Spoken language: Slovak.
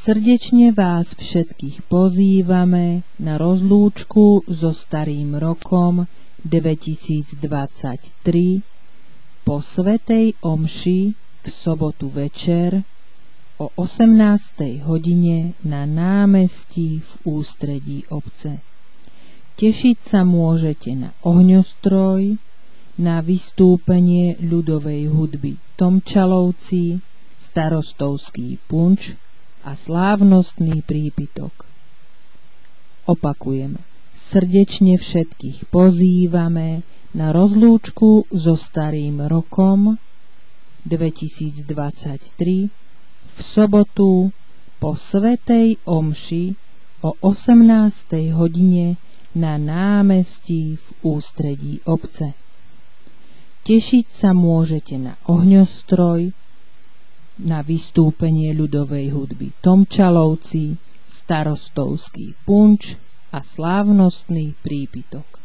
Srdečne vás všetkých pozývame na rozlúčku so starým rokom 2023 po svätej omši v sobotu večer o 18. hodine na námestí v ústredí obce. Tešiť sa môžete na ohňostroj, na vystúpenie ľudovej hudby Tomčalovci, starostovský punč a slávnostný prípitok. Opakujem, srdečne všetkých pozývame na rozlúčku so starým rokom 2023 v sobotu po svätej omši o 18. hodine na námestí v ústredí obce. Tešiť sa môžete na ohňostroj, na vystúpenie ľudovej hudby Tomčalovci, starostovský punč a slávnostný prípitok.